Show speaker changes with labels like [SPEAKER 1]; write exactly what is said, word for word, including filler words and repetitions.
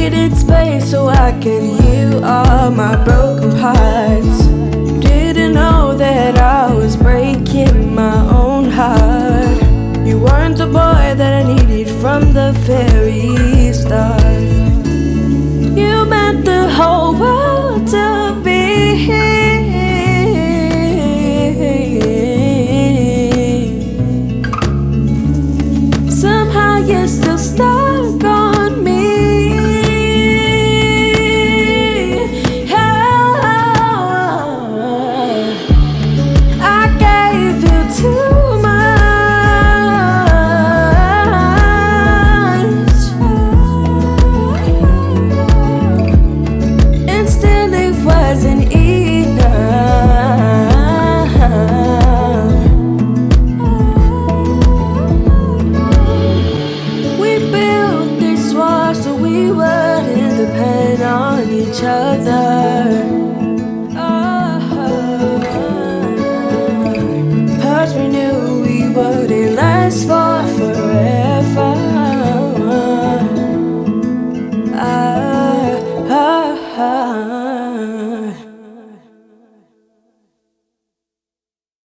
[SPEAKER 1] needed space so I can heal all my broken parts. Didn't know that I was breaking my own heart. You weren't the boy that I needed from the very start. You meant the whole world to be. Somehow you're still stuck on me. I gave you too much, and still it wasn't enough. We built this wall so we wouldn't depend on each other.